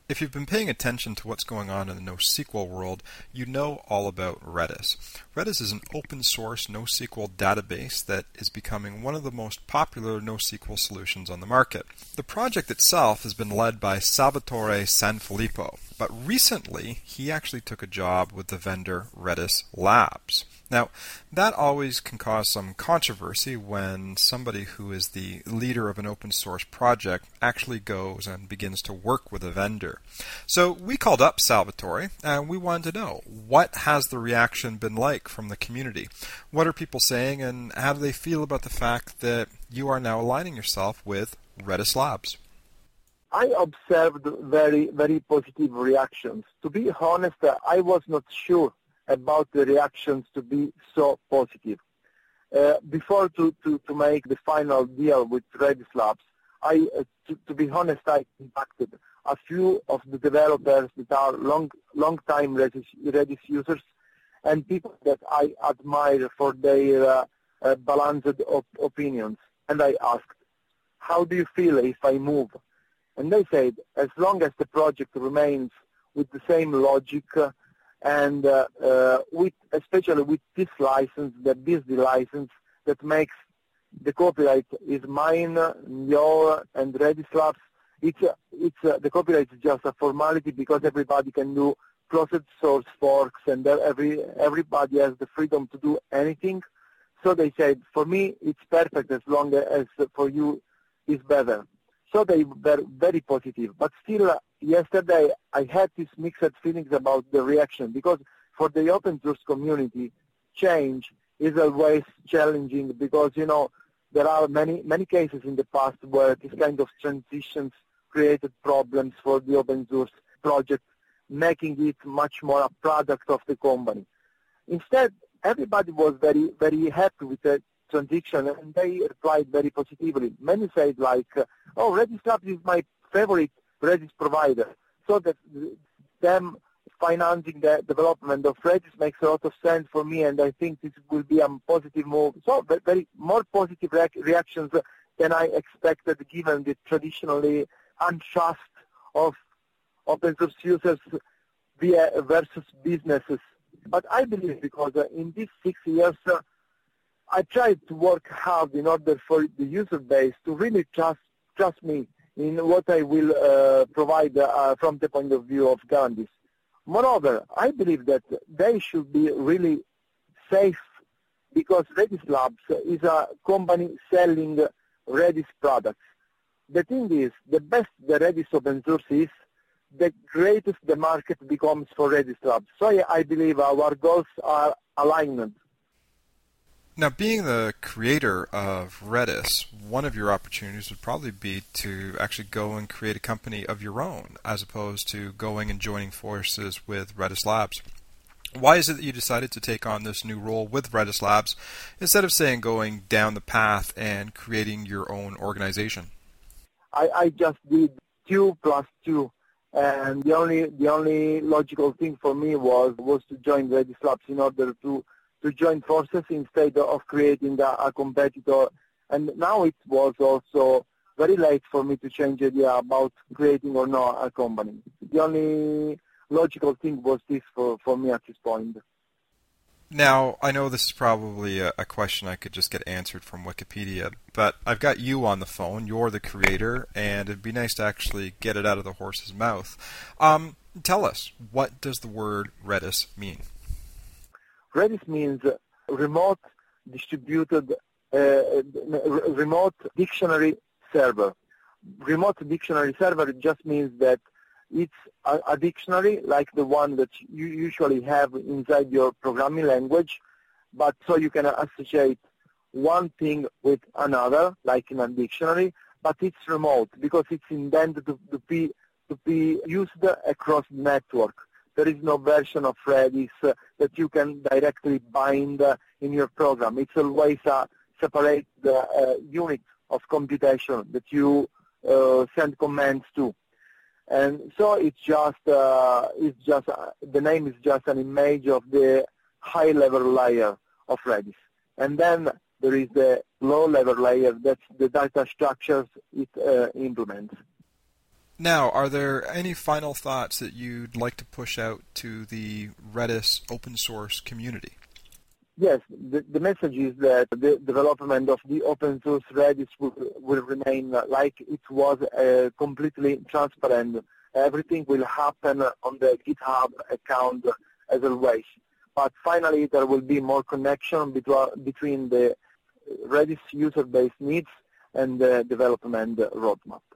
If you've been paying attention to what's going on in the NoSQL world, you know all about Redis. Redis is an open source NoSQL database that is becoming one of the most popular NoSQL solutions on the market. The project itself has been led by Salvatore Sanfilippo, but recently he actually took a job with the vendor Redis Labs. Now, that always can cause some controversy when somebody who is the leader of an open source project actually goes and begins to work with a vendor. So we called up Salvatore and we wanted to know, what has the reaction been like from the community? What are people saying, and how do they feel about the fact that you are now aligning yourself with Redis Labs? I observed very, very positive reactions. To be honest, I was not sure about the reactions to be so positive. Before to make the final deal with Redis Labs, to be honest, I contacted a few of the developers that are long-time Redis users and people that I admire for their balanced opinions. And I asked, how do you feel if I move? And they said, as long as the project remains with the same logic and especially with this license, the BSD license that makes the copyright is mine, your, and Redis Labs. The copyright is just a formality because everybody can do closed source forks and everybody has the freedom to do anything. So they said, for me, it's perfect as long as for you it's better. So they were very positive. But still, yesterday I had these mixed feelings about the reaction because for the open source community, change is always challenging because, there are many cases in the past where this kind of transitions created problems for the open source project, making it much more a product of the company. Instead, everybody was very, very happy with the transition, and they replied very positively. Many said Redis Labs is my favorite Redis provider, so that them financing the development of Redis makes a lot of sense for me, and I think this will be a positive move. So very more positive reactions than I expected, given the traditionally untrust of open source users versus businesses. But I believe because in these 6 years, I tried to work hard in order for the user base to really trust me in what I will provide from the point of view of guarantees. Moreover, I believe that they should be really safe because Redis Labs is a company selling Redis products. The thing is, the best the Redis open source is, the greatest the market becomes for Redis Labs. So I believe our goals are aligned. Now, being the creator of Redis, one of your opportunities would probably be to actually go and create a company of your own, as opposed to going and joining forces with Redis Labs. Why is it that you decided to take on this new role with Redis Labs instead of, saying, going down the path and creating your own organization? I just did 2 plus 2, and the only logical thing for me was to join Redis Labs in order to join forces instead of creating a competitor. And now it was also very late for me to change the idea about creating or not a company. The only logical thing was this for me at this point. Now, I know this is probably a question I could just get answered from Wikipedia, but I've got you on the phone. You're the creator, and it'd be nice to actually get it out of the horse's mouth. Tell us, what does the word Redis mean? Redis means remote distributed, remote dictionary server. Remote dictionary server just means that it's a dictionary like the one that you usually have inside your programming language, but so you can associate one thing with another, like in a dictionary, but it's remote because it's intended to be used across the network. There is no version of Redis that you can directly bind in your program. It's always a separate unit of computation that you send commands to. And so it's just the name is just an image of the high-level layer of Redis. And then there is the low-level layer, that's the data structures it implements. Now, are there any final thoughts that you'd like to push out to the Redis open source community? Yes, the message is that the development of the open source Redis will remain like it was, completely transparent. Everything will happen on the GitHub account as always. But finally, there will be more connection between the Redis user base needs and the development roadmap.